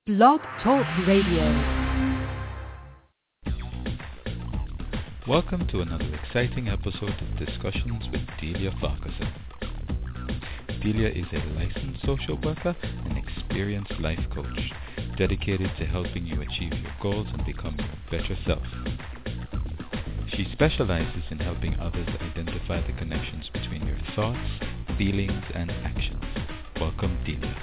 Blog Talk Radio. Welcome to another exciting episode of Discussions with Delia Farquharson. Delia is a licensed social worker and experienced life coach, dedicated to helping you achieve your goals and become your better self. She specializes in helping others identify the connections between your thoughts, feelings, and actions. Welcome, Delia.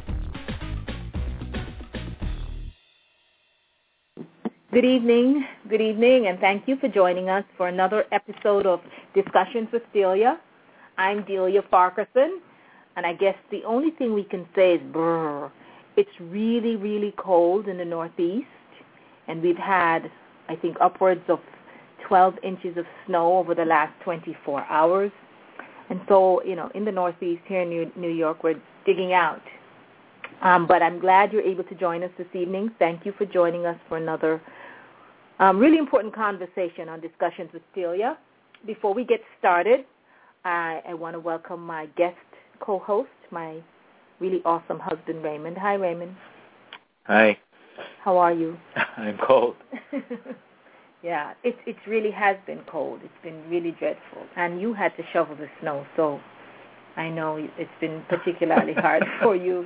Good evening, and thank you for joining us for another episode of Discussions with Delia. I'm Delia Farquharson, and I guess the only thing we can say is brr. It's really, really cold in the Northeast, and we've had, I think, upwards of 12 inches of snow over the last 24 hours. And so, in the Northeast here in New York, we're digging out. But I'm glad you're able to join us this evening. Thank you for joining us for another really important conversation on Discussions with Delia. Before we get started, I want to welcome my guest co-host, my really awesome husband, Raymond. Hi, Raymond. Hi. How are you? I'm cold. Yeah, it really has been cold. It's been really dreadful. And you had to shovel the snow, so I know it's been particularly hard for you.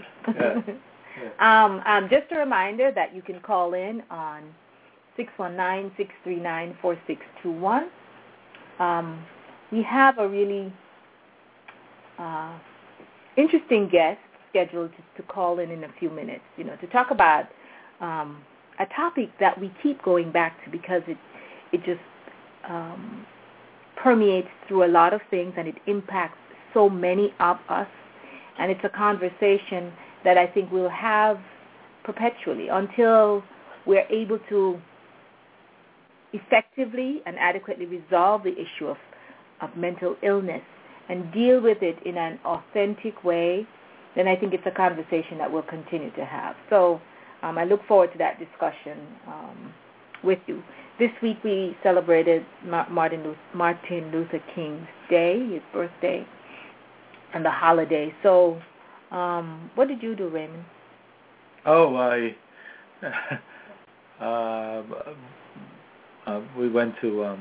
Yeah. Just a reminder that you can call in on 619-639-4621. We have a really interesting guest scheduled to call in a few minutes, to talk about a topic that we keep going back to because it just permeates through a lot of things and it impacts so many of us. And it's a conversation that I think we'll have perpetually until we're able to effectively and adequately resolve the issue of mental illness and deal with it in an authentic way. Then I think it's a conversation that we'll continue to have. So I look forward to that discussion with you. This week we celebrated Martin Luther King's Day, his birthday, and the holiday. So what did you do, Raymond? We went to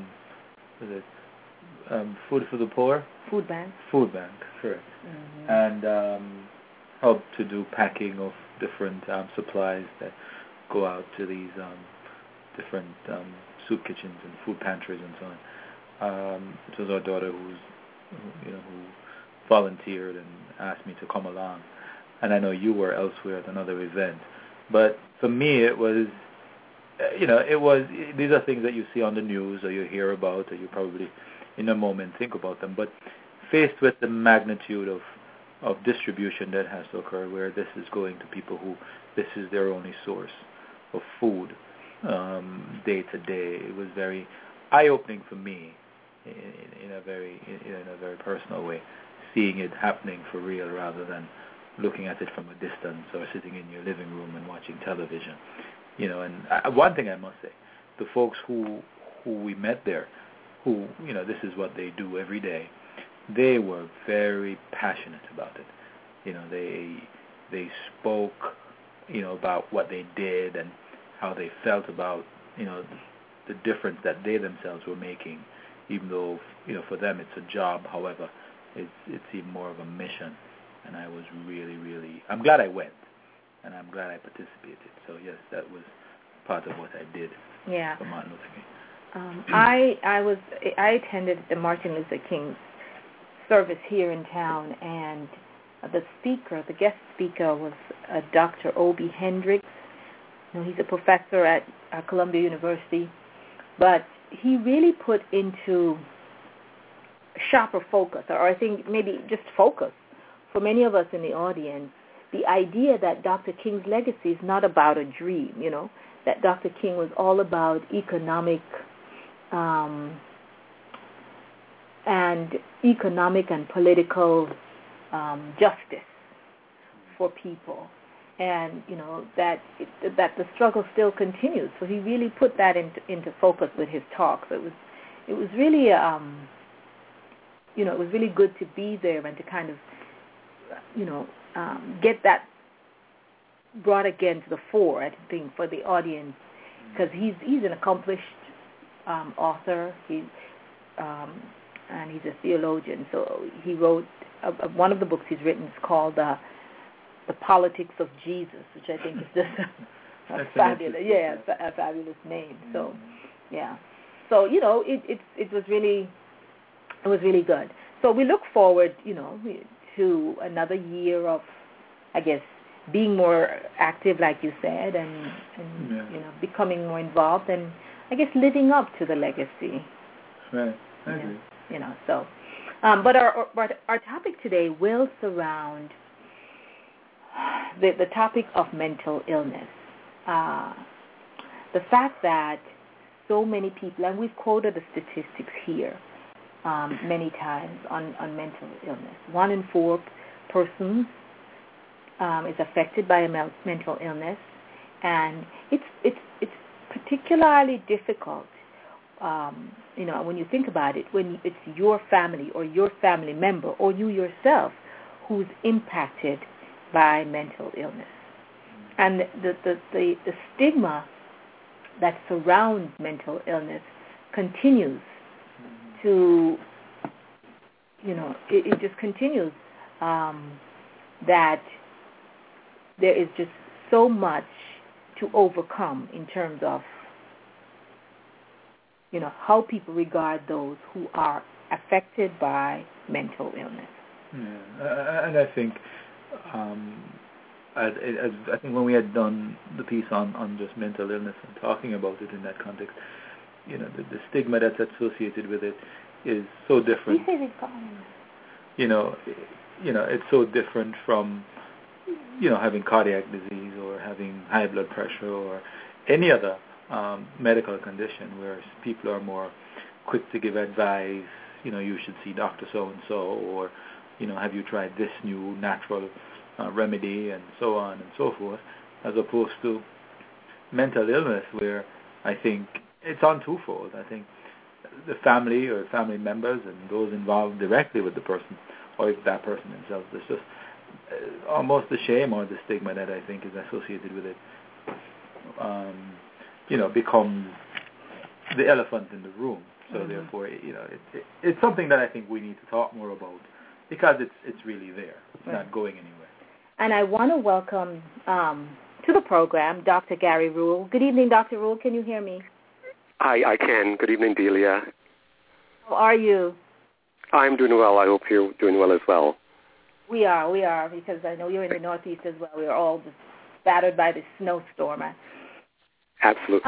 Food for the Poor? Food Bank. Food Bank, correct. Mm-hmm. And helped to do packing of different supplies that go out to these different soup kitchens and food pantries and so on. It was our daughter who volunteered and asked me to come along. And I know you were elsewhere at another event. But for me, it was, these are things that you see on the news or you hear about or you probably in a moment think about them. But faced with the magnitude of distribution that has to occur where this is going to people who this is their only source of food day to day, it was very eye-opening for me in a very personal way, seeing it happening for real rather than looking at it from a distance or sitting in your living room and watching television. And one thing I must say, the folks who we met there, who, this is what they do every day, they were very passionate about it. They spoke, about what they did and how they felt about, the difference that they themselves were making, even though, for them it's a job. However, it's even more of a mission. And I was really, really, I'm glad I went, and I'm glad I participated. So yes, that was part of what I did for Martin Luther King. I attended the Martin Luther King service here in town, and the guest speaker was Dr. Obie Hendricks. He's a professor at Columbia University, but he really put into sharper focus, or I think maybe just focus, for many of us in the audience, the idea that Dr. King's legacy is not about a dream, that Dr. King was all about economic and political justice for people, and that the struggle still continues. So he really put that into focus with his talk. So it was really it was really good to be there and to kind of get that brought again to the fore, I think, for the audience, because he's an accomplished author. And he's a theologian. So he wrote one of the books he's written is called The Politics of Jesus, which I think is just a fabulous name. So so it was really good. So we look forward to another year of, I guess, being more active, like you said, and becoming more involved, and I guess living up to the legacy. Right, I agree. So, but our topic today will surround the topic of mental illness. The fact that so many people, and we've quoted the statistics here many times on mental illness. 1 in 4 persons is affected by a mental illness, and it's particularly difficult. When you think about it, when it's your family or your family member or you yourself who's impacted by mental illness, and the stigma that surrounds mental illness continues to, it just continues, that there is just so much to overcome in terms of how people regard those who are affected by mental illness. Yeah, and I think, I think when we had done the piece on just mental illness and talking about it in that context, the stigma that's associated with it is so different. It's so different from, having cardiac disease or having high blood pressure or any other medical condition, where people are more quick to give advice, you should see Dr. So-and-so, or, have you tried this new natural remedy, and so on and so forth, as opposed to mental illness, where I think it's on twofold. I think the family or family members and those involved directly with the person, or that person themselves, there's just almost the shame or the stigma that I think is associated with it, becomes the elephant in the room. So therefore, it's something that I think we need to talk more about, because it's really there. It's not going anywhere. And I want to welcome to the program Dr. Gary Rule. Good evening, Dr. Rule. Can you hear me? I can. Good evening, Delia. How are you? I'm doing well. I hope you're doing well as well. We are, because I know you're in the Northeast as well. We are all just battered by this snowstorm. Absolutely.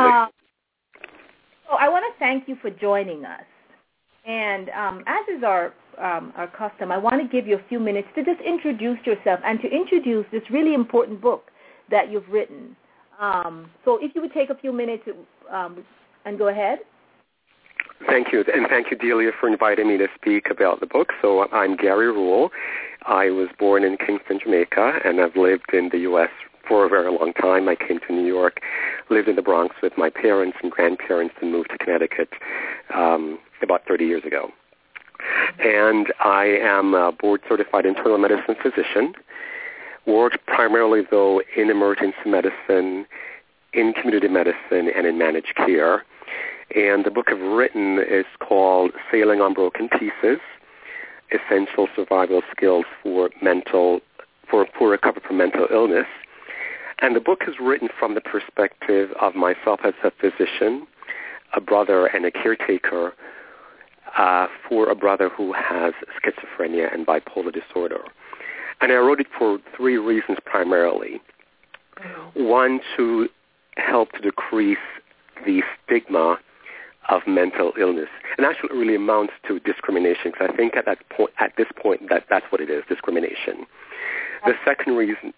So I want to thank you for joining us. And as is our custom, I want to give you a few minutes to just introduce yourself and to introduce this really important book that you've written. So if you would take a few minutes and go ahead. Thank you. And thank you, Delia, for inviting me to speak about the book. So I'm Gary Rule. I was born in Kingston, Jamaica, and I've lived in the U.S. for a very long time. I came to New York, lived in the Bronx with my parents and grandparents, and moved to Connecticut about 30 years ago. And I am a board-certified internal medicine physician, worked primarily, though, in emergency medicine, in community medicine, and in managed care. And the book I've written is called Sailing on Broken Pieces, Essential Survival Skills for Recovery from Mental Illness. And the book is written from the perspective of myself as a physician, a brother, and a caretaker for a brother who has schizophrenia and bipolar disorder. And I wrote it for 3 reasons primarily. One, to help to decrease the stigma of mental illness. And actually it really amounts to discrimination, because I think at this point, that's what it is, discrimination. The second reason...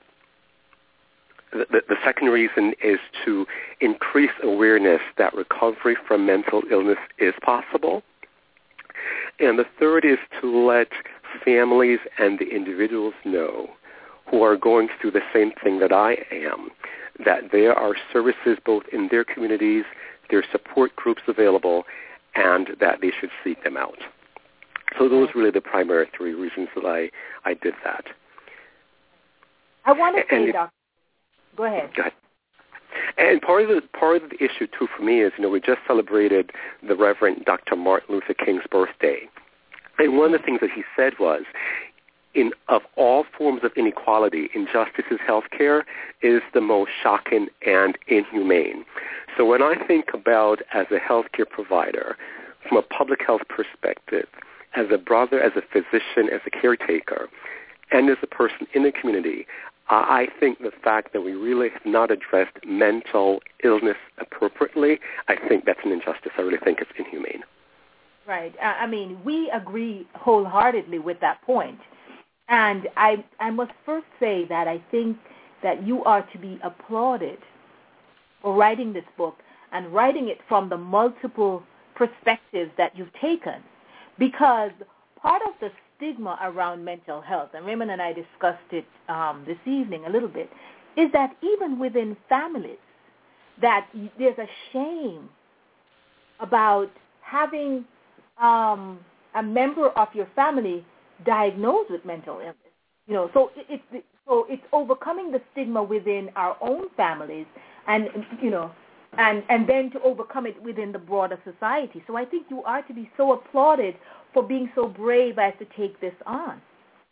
The second reason is to increase awareness that recovery from mental illness is possible. And the third is to let families and the individuals know who are going through the same thing that I am, that there are services both in their communities, there are support groups available, and that they should seek them out. So those are really the primary 3 reasons that I did that. I want to say, Dr. Go ahead. Go ahead. And part of the issue too for me is, we just celebrated the Reverend Dr. Martin Luther King's birthday, and one of the things that he said was, of all forms of inequality, injustices healthcare is the most shocking and inhumane. So when I think about, as a healthcare provider, from a public health perspective, as a brother, as a physician, as a caretaker, and as a person in the community, I think the fact that we really have not addressed mental illness appropriately, I think that's an injustice. I really think it's inhumane. Right. I mean, we agree wholeheartedly with that point. And I must first say that I think that you are to be applauded for writing this book and writing it from the multiple perspectives that you've taken, because part of the stigma around mental health, and Raymond and I discussed it this evening a little bit, is that even within families, that there's a shame about having a member of your family diagnosed with mental illness. So it's overcoming the stigma within our own families, and and then to overcome it within the broader society. So I think you are to be so applauded for being so brave as to take this on.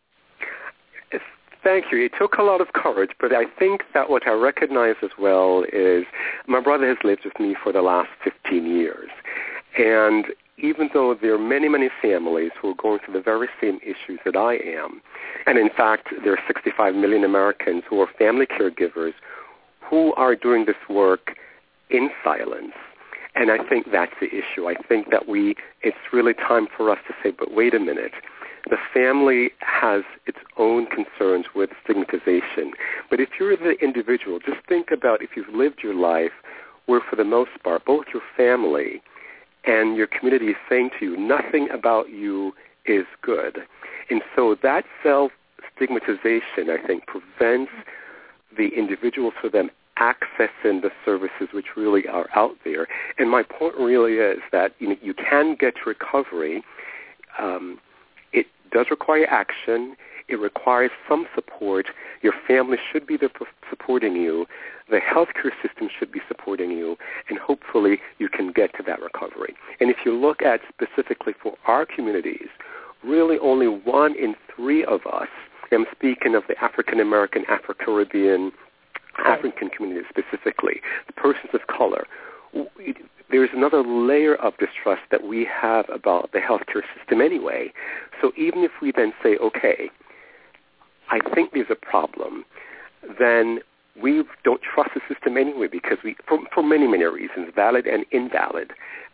Thank you. It took a lot of courage, but I think that what I recognize as well is my brother has lived with me for the last 15 years. And even though there are many, many families who are going through the very same issues that I am, and in fact there are 65 million Americans who are family caregivers who are doing this work in silence. And I think that's the issue. I think that it's really time for us to say, but wait a minute. The family has its own concerns with stigmatization. But if you're the individual, just think about if you've lived your life where, for the most part, both your family and your community is saying to you, nothing about you is good. And so that self-stigmatization, I think, prevents the individual for them accessing the services which really are out there. And my point really is that you can get to recovery. It does require action. It requires some support. Your family should be there supporting you. The healthcare system should be supporting you, and hopefully you can get to that recovery. And if you look at specifically for our communities, really only 1 in 3 of us, I'm speaking of the African American, Afro-Caribbean, African community specifically, the persons of color, there's another layer of distrust that we have about the healthcare system anyway. So even if we then say, okay, I think there's a problem, then we don't trust the system anyway because for many, many reasons, valid and invalid.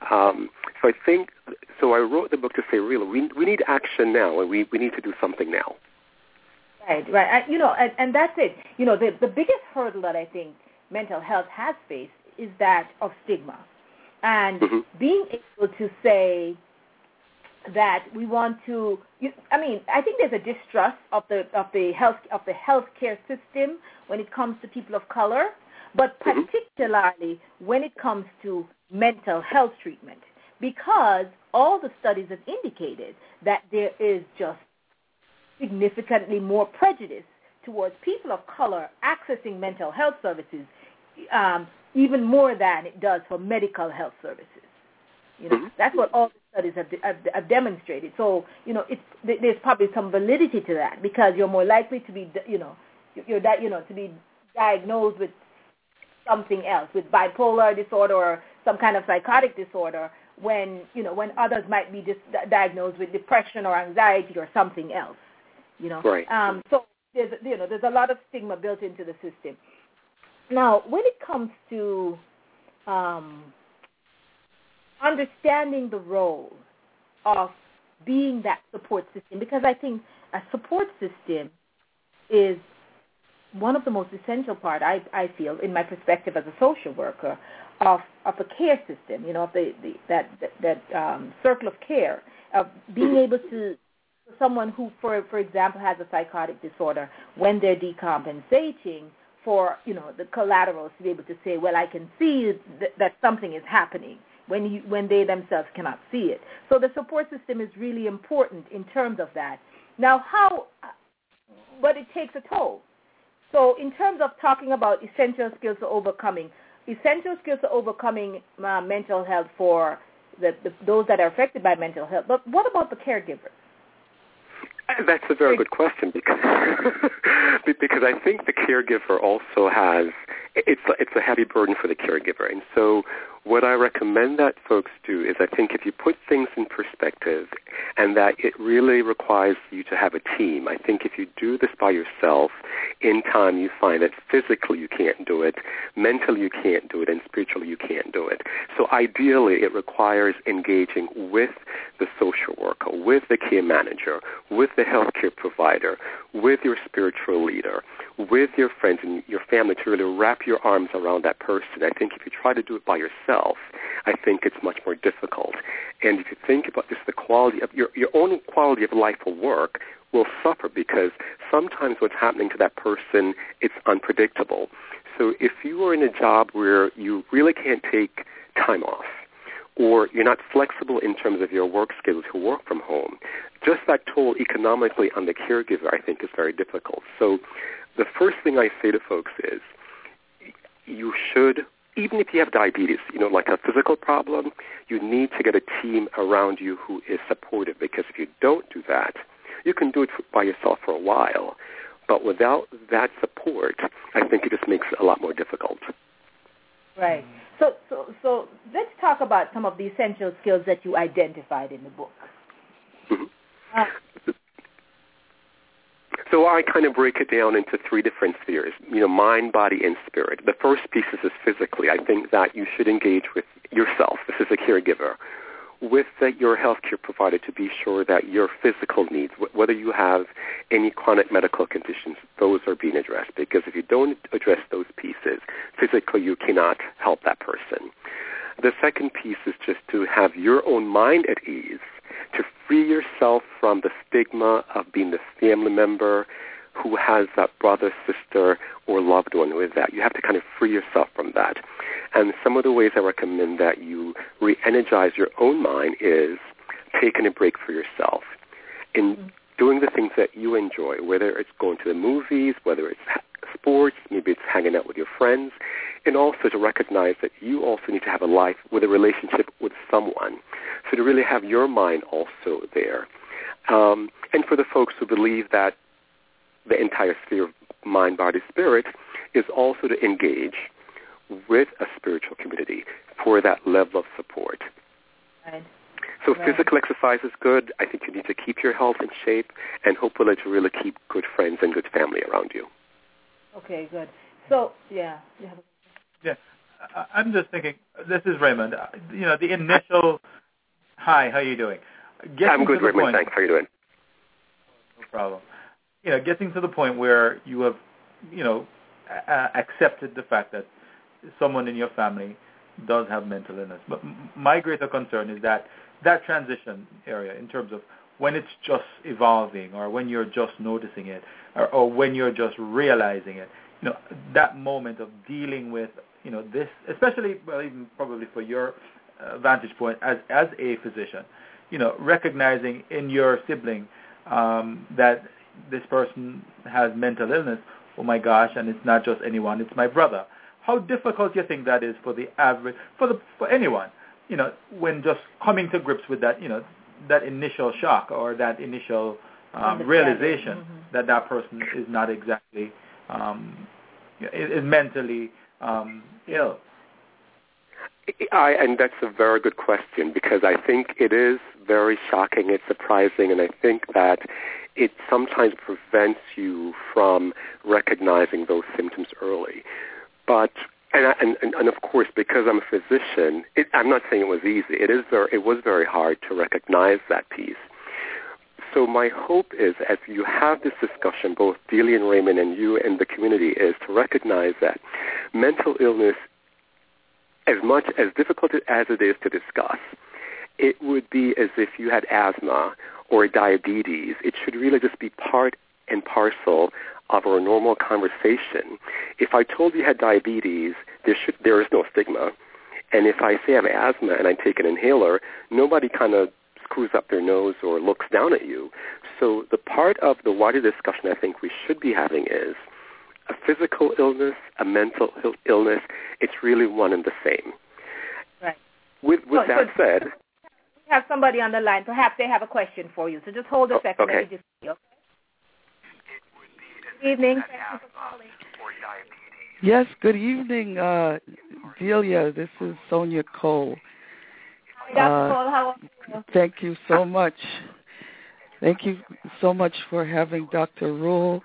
So I wrote the book to say, really, we need action now, and we need to do something now. Right. And that's it. The biggest hurdle that I think mental health has faced is that of stigma. And being able to say that we want to, I think there's a distrust of the healthcare system when it comes to people of color, but particularly when it comes to mental health treatment, because all the studies have indicated that there is just significantly more prejudice towards people of color accessing mental health services, even more than it does for medical health services. That's what all the studies have demonstrated. So, there's probably some validity to that, because you're more likely to be, to be diagnosed with something else, with bipolar disorder or some kind of psychotic disorder, when others might be diagnosed with depression or anxiety or something else. Right. So there's a lot of stigma built into the system. Now, when it comes to understanding the role of being that support system, because I think a support system is one of the most essential part, I feel, in my perspective as a social worker, of a care system, of that circle of care, of being able to, someone who, for example, has a psychotic disorder, when they're decompensating, for the collaterals to be able to say, well, I can see that something is happening when they themselves cannot see it. So the support system is really important in terms of that. Now, but it takes a toll. So in terms of talking about essential skills to overcoming mental health for those that are affected by mental health, but what about the caregivers? That's a very good question because I think the caregiver also has it's a heavy burden for the caregiver, and so what I recommend that folks do is I think if you put things in perspective and that it really requires you to have a team. I think if you do this by yourself, in time you find that physically you can't do it, mentally you can't do it, and spiritually you can't do it. So ideally it requires engaging with the social worker, with the care manager, with the healthcare provider, with your spiritual leader, with your friends and your family to really wrap your arms around that person. I think if you try to do it by yourself, I think it's much more difficult. And if you think about just the quality of your own quality of life or work will suffer because sometimes what's happening to that person, it's unpredictable. So if you are in a job where you really can't take time off, or you're not flexible in terms of your work schedule to work from home, just that toll economically on the caregiver, I think, is very difficult. So the first thing I say to folks is you should, even if you have diabetes, like a physical problem, you need to get a team around you who is supportive, because if you don't do that, you can do it by yourself for a while, but without that support, I think it just makes it a lot more difficult. Right. So let's talk about some of the essential skills that you identified in the book. Mm-hmm. So I kind of break it down into three different spheres, mind, body, and spirit. The first piece is physically. I think that you should engage with yourself. This is a caregiver. With your healthcare provider to be sure that your physical needs, whether you have any chronic medical conditions, those are being addressed. Because if you don't address those pieces, physically you cannot help that person. The second piece is just to have your own mind at ease, to free yourself from the stigma of being the family member who has that brother, sister, or loved one with that. You have to kind of free yourself from that. And some of the ways I recommend that you re-energize your own mind is taking a break for yourself and doing the things that you enjoy, whether it's going to the movies, whether it's sports, maybe it's hanging out with your friends, and also to recognize that you also need to have a life with a relationship with someone. So to really have your mind also there. And for the folks who believe that the entire sphere of mind, body, spirit is also to engage with a spiritual community for that level of support. Right. So physical exercise is good. I think you need to keep your health in shape and hopefully to really keep good friends and good family around you. Okay, good. So, yeah. I'm just thinking, this is Raymond, the initial, hi, how are you doing? I'm good, Raymond, thanks. How are you doing? No problem. Getting to the point where you have, accepted the fact that someone in your family does have mental illness. But my greater concern is that transition area in terms of when it's just evolving or when you're just noticing it or when you're just realizing it, that moment of dealing with, this, especially, well, even probably for your vantage point as a physician, recognizing in your sibling that this person has mental illness, oh my gosh, and it's not just anyone, it's my brother. How difficult do you think that is for the average, for anyone, when just coming to grips with that, that initial shock or that initial realization that person is not exactly, is mentally ill? And that's a very good question, because I think it is very shocking, it's surprising, and I think that it sometimes prevents you from recognizing those symptoms early. But and of course, because I'm a physician, I'm not saying it was easy. It was very hard to recognize that piece. So my hope is, as you have this discussion, both Delia and Raymond and you and the community, is to recognize that mental illness, as much as difficult as it is to discuss, it would be as if you had asthma or diabetes. It should really just be part and parcel of our normal conversation. If I told you had diabetes, there is no stigma. And if I say I have asthma and I take an inhaler, nobody kind of screws up their nose or looks down at you. So the part of the wider discussion I think we should be having is, a physical illness, a mental illness. It's really one and the same. Right. With that said, we have somebody on the line. Perhaps they have a question for you. So just hold a second. Okay. Let me just see. Okay. Good evening. Thank you for calling. Yes, good evening, Delia. This is Sonia Cole. Hi, Dr. Cole. How are you? Thank you so much. Thank you so much for having Dr. Rule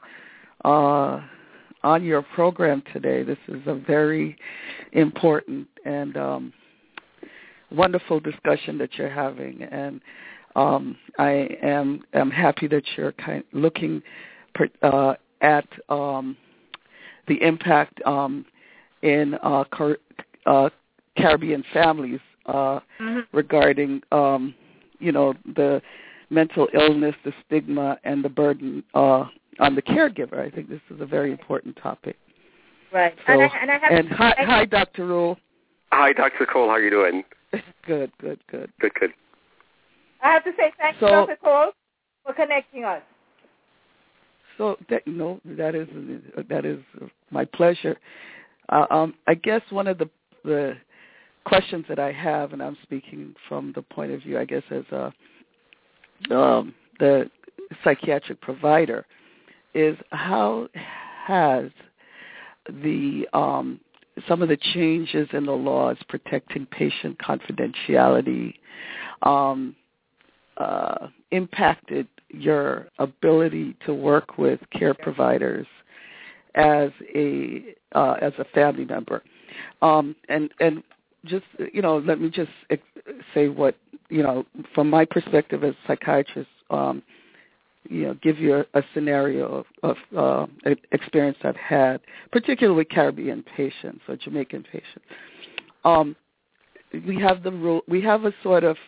on your program today. This is a very important and wonderful discussion that you're having, and I am happy that you're looking at the impact in Caribbean families regarding, the mental illness, the stigma, and the burden on the caregiver. I think this is a very important topic. Right. So, and hi, Dr. Rule. hi, Dr. Cole. How are you doing? Good. Good. I have to say thank you, Dr. Cole, for connecting us. So that is my pleasure. I guess one of the questions that I have, and I'm speaking from the point of view, I guess, as the psychiatric provider, is how has the some of the changes in the laws protecting patient confidentiality impacted your ability to work with care providers as a family member, and just let me just say what from my perspective as a psychiatrist, give you a scenario of experience I've had, particularly with Caribbean patients or Jamaican patients. We have the rule. We have a sort of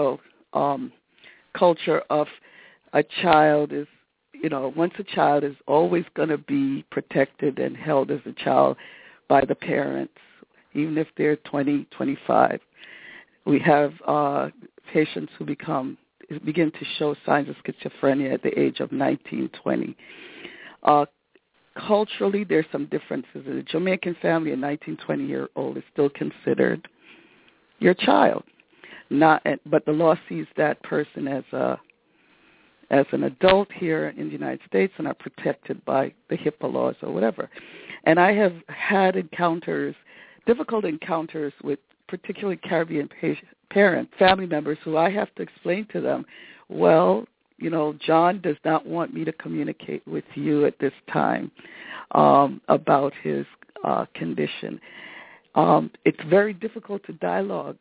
culture of a child is, once a child is always going to be protected and held as a child by the parents, even if they're 20, 25. We have patients who begin to show signs of schizophrenia at the age of 19, 20. Culturally, there's some differences. In a Jamaican family, a 19, 20-year-old is still considered your child. But the law sees that person as an adult here in the United States and are protected by the HIPAA laws or whatever. And I have had difficult encounters with particularly Caribbean family members who I have to explain to them, well, John does not want me to communicate with you at this time about his condition. It's very difficult to dialogue,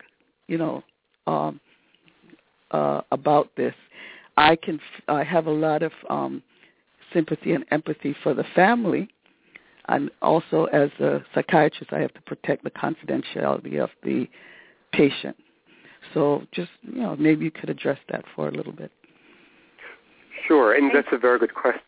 about this. I have a lot of sympathy and empathy for the family, and also as a psychiatrist, I have to protect the confidentiality of the patient. So just, maybe you could address that for a little bit. Sure, and that's a very good question.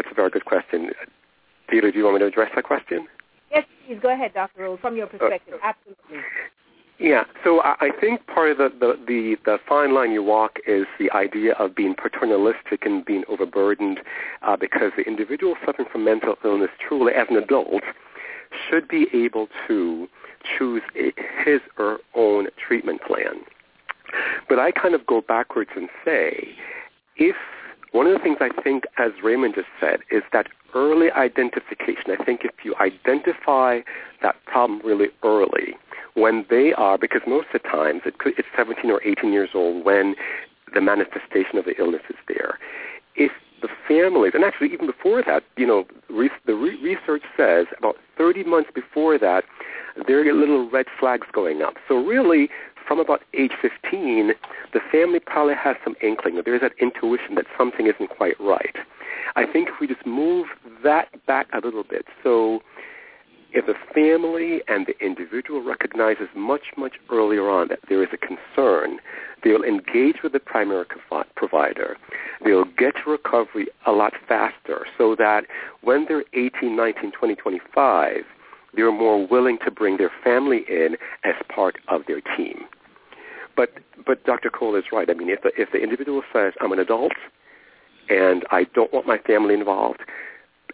Delia, do you want me to address that question? Yes, please. Go ahead, Dr. Rule, from your perspective. Absolutely. Yeah, so I think part of the fine line you walk is the idea of being paternalistic and being overburdened because the individual suffering from mental illness truly as an adult should be able to choose his or her own treatment plan. But I kind of go backwards and say, if one of the things I think, as Raymond just said, is that early identification. I think if you identify that problem really early, when they are, because most of the times it's 17 or 18 years old when the manifestation of the illness is there. If the families, and actually even before that, the research says about 30 months before that, there are little red flags going up. So really, from about age 15, the family probably has some inkling. There's that intuition that something isn't quite right. I think if we just move that back a little bit, so if the family and the individual recognizes much, much earlier on that there is a concern, they'll engage with the primary provider. They'll get to recovery a lot faster so that when they're 18, 19, 20, 25, they're more willing to bring their family in as part of their team. But Dr. Cole is right. I mean, if the individual says, I'm an adult and I don't want my family involved,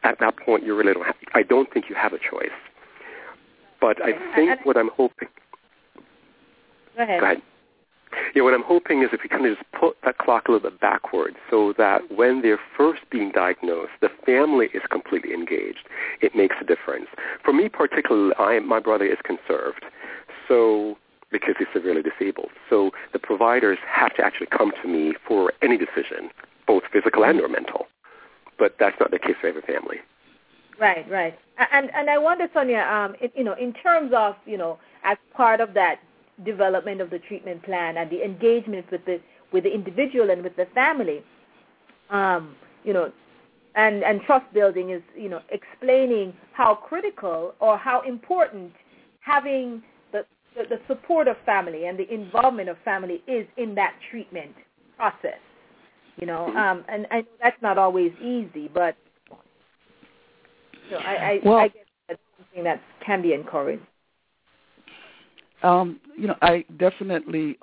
at that point, you really don't have, I don't think you have a choice. But I think what I'm hoping... Go ahead. Go ahead. Yeah, what I'm hoping is if we kind of just put that clock a little bit backwards so that when they're first being diagnosed, the family is completely engaged. It makes a difference. For me particularly, my brother is conserved, so because he's severely disabled. So the providers have to actually come to me for any decision, both physical and or mental. But that's not the case for every family. Right, right. And I wonder, Sonia, in terms of, as part of that development of the treatment plan and the engagement with the individual and with the family, and trust building is, explaining how critical or how important having the support of family and the involvement of family is in that treatment process. And I know that's not always easy, but I guess that's something that can be encouraged. I definitely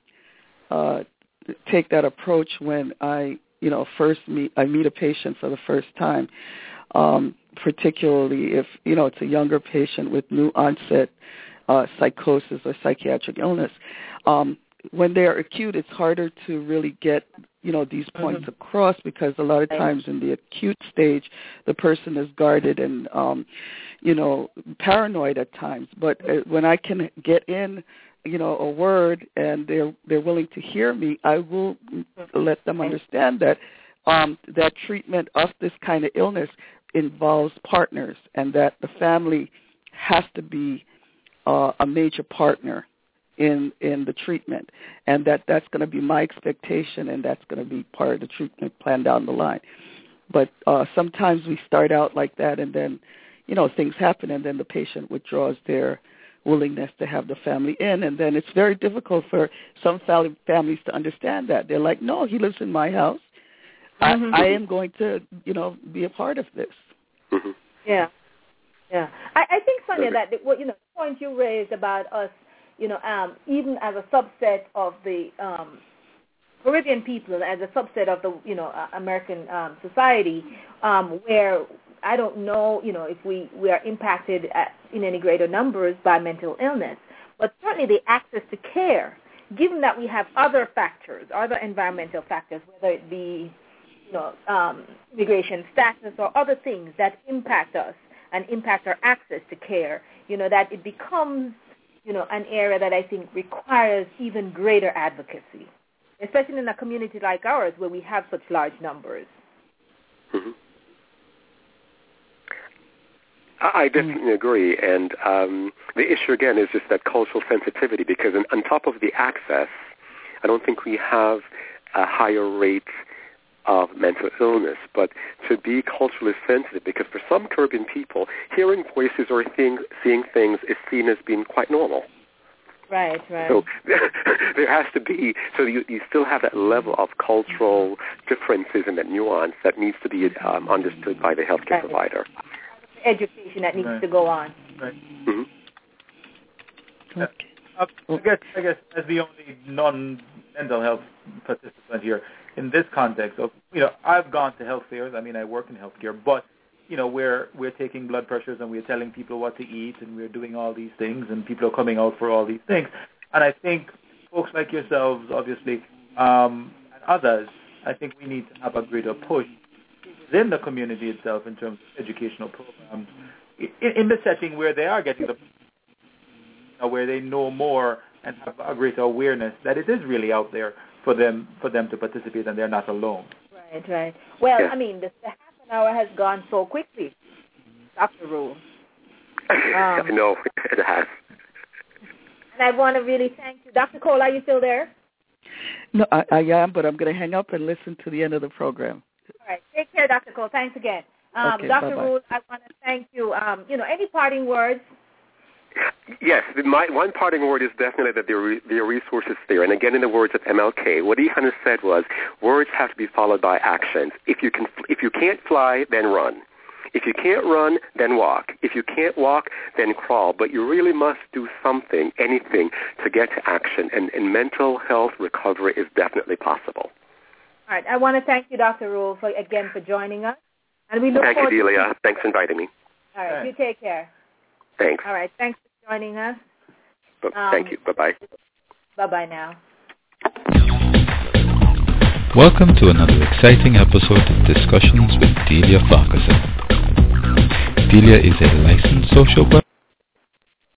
take that approach when I meet a patient for the first time, particularly if, it's a younger patient with new onset psychosis or psychiatric illness. When they are acute, it's harder to really get, these points across because a lot of times in the acute stage, the person is guarded and, paranoid at times. But when I can get in, a word and they're willing to hear me, I will let them understand that that treatment of this kind of illness involves partners and that the family has to be a major partner in the treatment, and that's going to be my expectation, and that's going to be part of the treatment plan down the line. But sometimes we start out like that, and then, things happen, and then the patient withdraws their willingness to have the family in, and then it's very difficult for some families to understand that. They're like, no, he lives in my house. I am going to, be a part of this. Mm-hmm. Yeah. I think, Sonia, that the point you raised about us, even as a subset of the Caribbean people, as a subset of the, American society, where I don't know, if we are impacted in any greater numbers by mental illness, but certainly the access to care, given that we have other factors, other environmental factors, whether it be, immigration status or other things that impact us and impact our access to care, that it becomes, an area that I think requires even greater advocacy, especially in a community like ours where we have such large numbers. Mm-hmm. I definitely agree, and the issue again is just that cultural sensitivity, because on top of the access, I don't think we have a higher rate of mental illness, but to be culturally sensitive, because for some Caribbean people, hearing voices or seeing things is seen as being quite normal. Right. So there has to be, so you still have that level of cultural differences and that nuance that needs to be understood by the healthcare provider. Education that needs to go on. Right. Mm-hmm. I guess as the only non-mental health participant here in this context of, I've gone to health fairs. I mean, I work in healthcare, but we're taking blood pressures and we're telling people what to eat and we're doing all these things and people are coming out for all these things. And I think folks like yourselves, obviously, and others, I think we need to have a greater push within the community itself in terms of educational programs in the setting where they are getting where they know more and have a greater awareness that it is really out there for them to participate and they're not alone. Right. Well, I mean, the half an hour has gone so quickly, Dr. Rule. I know, it has. And I want to really thank you. Dr. Cole, are you still there? No, I am, but I'm going to hang up and listen to the end of the program. All right. Take care, Dr. Cole. Thanks again. Okay, Dr. bye-bye. Rule, I want to thank you. Any parting words? Yes, my one parting word is definitely that there are resources there. And again, in the words of MLK, what he kind of said was, words have to be followed by actions. If you can't fly, then run. If you can't run, then walk. If you can't walk, then crawl. But you really must do something, anything, to get to action. And mental health recovery is definitely possible. All right. I want to thank you, Dr. Rule, for joining us. And we look Thank you, forward Delia. Thanks for inviting me. All right. You take care. Thanks. All right. Thanks for joining us. Thank you. Bye-bye. Bye-bye now. Welcome to another exciting episode of Discussions with Delia Farquharson. Delia is a licensed social worker